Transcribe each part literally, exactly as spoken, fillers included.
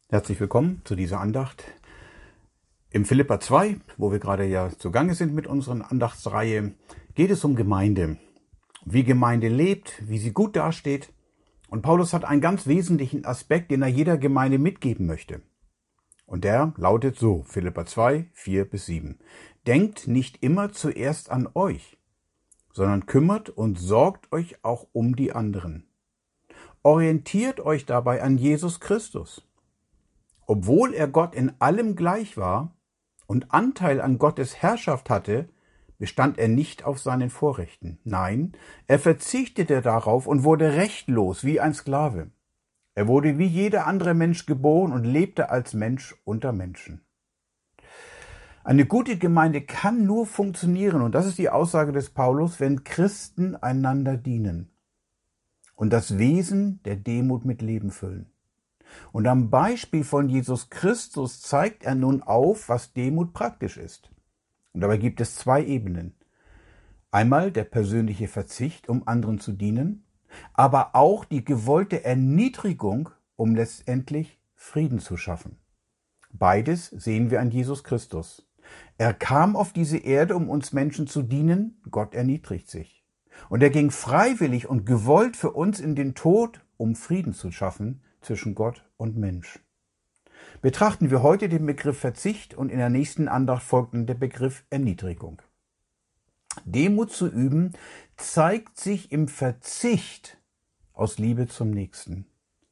Herzlich willkommen zu dieser Andacht. Im Philipper zwei, wo wir gerade ja zugange sind mit unserer Andachtsreihe, geht es um Gemeinde. Wie Gemeinde lebt, wie sie gut dasteht. Und Paulus hat einen ganz wesentlichen Aspekt, den er jeder Gemeinde mitgeben möchte. Und der lautet so, Philipper zwei, vier bis sieben. Denkt nicht immer zuerst an euch, sondern kümmert und sorgt euch auch um die anderen. Orientiert euch dabei an Jesus Christus. Obwohl er Gott in allem gleich war und Anteil an Gottes Herrschaft hatte, bestand er nicht auf seinen Vorrechten. Nein, er verzichtete darauf und wurde rechtlos wie ein Sklave. Er wurde wie jeder andere Mensch geboren und lebte als Mensch unter Menschen. Eine gute Gemeinde kann nur funktionieren, und das ist die Aussage des Paulus, wenn Christen einander dienen und das Wesen der Demut mit Leben füllen. Und am Beispiel von Jesus Christus zeigt er nun auf, was Demut praktisch ist. Und dabei gibt es zwei Ebenen. Einmal der persönliche Verzicht, um anderen zu dienen, aber auch die gewollte Erniedrigung, um letztendlich Frieden zu schaffen. Beides sehen wir an Jesus Christus. Er kam auf diese Erde, um uns Menschen zu dienen. Gott erniedrigt sich. Und er ging freiwillig und gewollt für uns in den Tod, um Frieden zu schaffen zwischen Gott und Mensch. Betrachten wir heute den Begriff Verzicht und in der nächsten Andacht folgt der Begriff Erniedrigung. Demut zu üben zeigt sich im Verzicht aus Liebe zum Nächsten.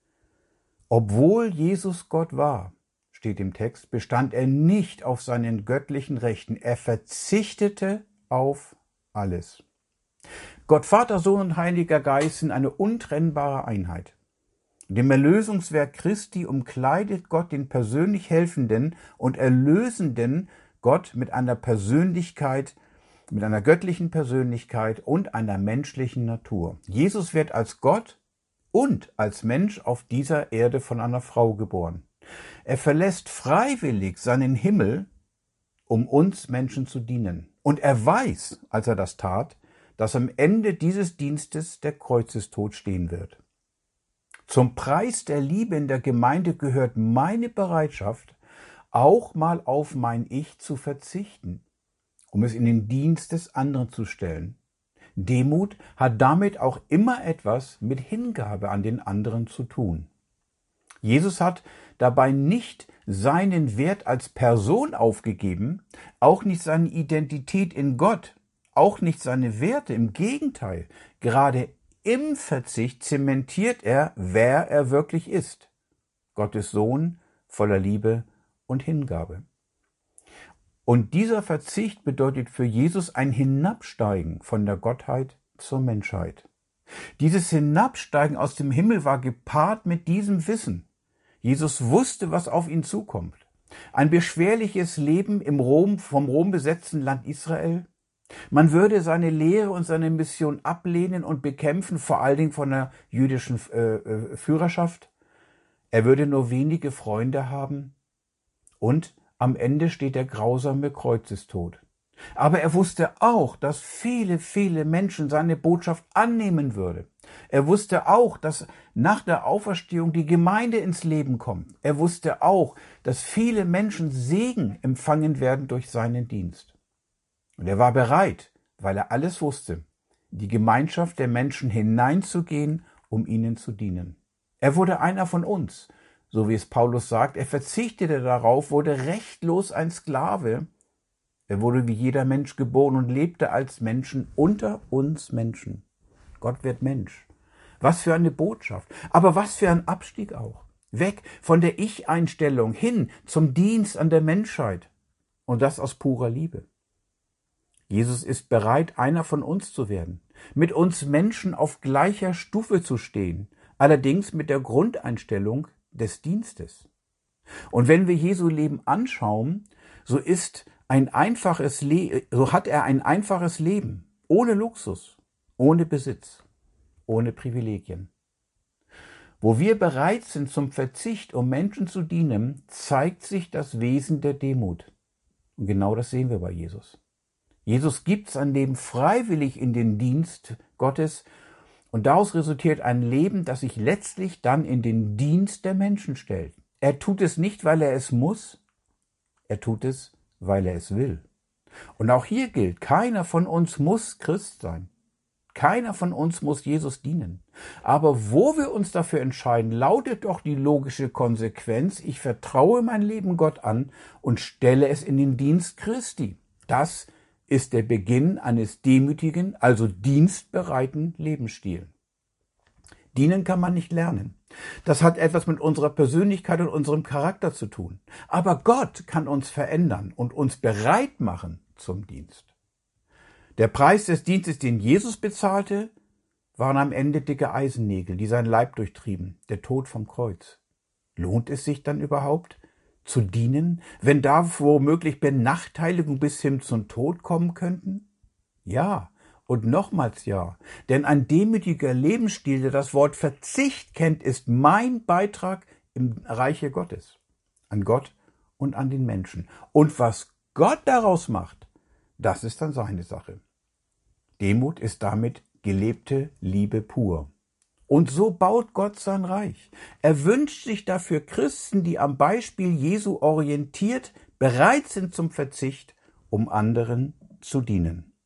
Obwohl Jesus Gott war, steht im Text, bestand er nicht auf seinen göttlichen Rechten. Er verzichtete auf alles. Gott, Vater, Sohn und Heiliger Geist sind eine untrennbare Einheit. Dem Erlösungswerk Christi umkleidet Gott den persönlich Helfenden und Erlösenden Gott mit einer Persönlichkeit, mit einer göttlichen Persönlichkeit und einer menschlichen Natur. Jesus wird als Gott und als Mensch auf dieser Erde von einer Frau geboren. Er verlässt freiwillig seinen Himmel, um uns Menschen zu dienen. Und er weiß, als er das tat, dass am Ende dieses Dienstes der Kreuzestod stehen wird. Zum Preis der Liebe in der Gemeinde gehört meine Bereitschaft, auch mal auf mein Ich zu verzichten, um es in den Dienst des anderen zu stellen. Demut hat damit auch immer etwas mit Hingabe an den anderen zu tun. Jesus hat dabei nicht seinen Wert als Person aufgegeben, auch nicht seine Identität in Gott, auch nicht seine Werte. Im Gegenteil, gerade im Verzicht zementiert er, wer er wirklich ist. Gottes Sohn voller Liebe und Hingabe. Und dieser Verzicht bedeutet für Jesus ein Hinabsteigen von der Gottheit zur Menschheit. Dieses Hinabsteigen aus dem Himmel war gepaart mit diesem Wissen. Jesus wusste, was auf ihn zukommt. Ein beschwerliches Leben im Rom, vom Rom besetzten Land Israel. Man würde seine Lehre und seine Mission ablehnen und bekämpfen, vor allen Dingen von der jüdischen äh, Führerschaft. Er würde nur wenige Freunde haben und am Ende steht der grausame Kreuzestod. Aber er wusste auch, dass viele, viele Menschen seine Botschaft annehmen würde. Er wusste auch, dass nach der Auferstehung die Gemeinde ins Leben kommt. Er wusste auch, dass viele Menschen Segen empfangen werden durch seinen Dienst. Und er war bereit, weil er alles wusste, die Gemeinschaft der Menschen hineinzugehen, um ihnen zu dienen. Er wurde einer von uns, so wie es Paulus sagt. Er verzichtete darauf, wurde rechtlos ein Sklave. Er wurde wie jeder Mensch geboren und lebte als Menschen unter uns Menschen. Gott wird Mensch. Was für eine Botschaft, aber was für ein Abstieg auch. Weg von der Ich-Einstellung hin zum Dienst an der Menschheit. Und das aus purer Liebe. Jesus ist bereit, einer von uns zu werden, mit uns Menschen auf gleicher Stufe zu stehen, allerdings mit der Grundeinstellung des Dienstes. Und wenn wir Jesu Leben anschauen, so ist ein einfaches Le- so hat er ein einfaches Leben, ohne Luxus, ohne Besitz, ohne Privilegien. Wo wir bereit sind zum Verzicht, um Menschen zu dienen, zeigt sich das Wesen der Demut. Und genau das sehen wir bei Jesus. Jesus gibt sein Leben freiwillig in den Dienst Gottes und daraus resultiert ein Leben, das sich letztlich dann in den Dienst der Menschen stellt. Er tut es nicht, weil er es muss, er tut es, weil er es will. Und auch hier gilt, keiner von uns muss Christ sein. Keiner von uns muss Jesus dienen. Aber wo wir uns dafür entscheiden, lautet doch die logische Konsequenz, ich vertraue mein Leben Gott an und stelle es in den Dienst Christi. Das ist der Beginn eines demütigen, also dienstbereiten Lebensstils. Dienen kann man nicht lernen. Das hat etwas mit unserer Persönlichkeit und unserem Charakter zu tun. Aber Gott kann uns verändern und uns bereit machen zum Dienst. Der Preis des Dienstes, den Jesus bezahlte, waren am Ende dicke Eisennägel, die sein Leib durchtrieben, der Tod vom Kreuz. Lohnt es sich dann überhaupt, zu dienen, wenn da womöglich Benachteiligung bis hin zum Tod kommen könnten? Ja, und nochmals ja, denn ein demütiger Lebensstil, der das Wort Verzicht kennt, ist mein Beitrag im Reiche Gottes, an Gott und an den Menschen. Und was Gott daraus macht, das ist dann seine Sache. Demut ist damit gelebte Liebe pur. Und so baut Gott sein Reich. Er wünscht sich dafür Christen, die am Beispiel Jesu orientiert bereit sind zum Verzicht, um anderen zu dienen.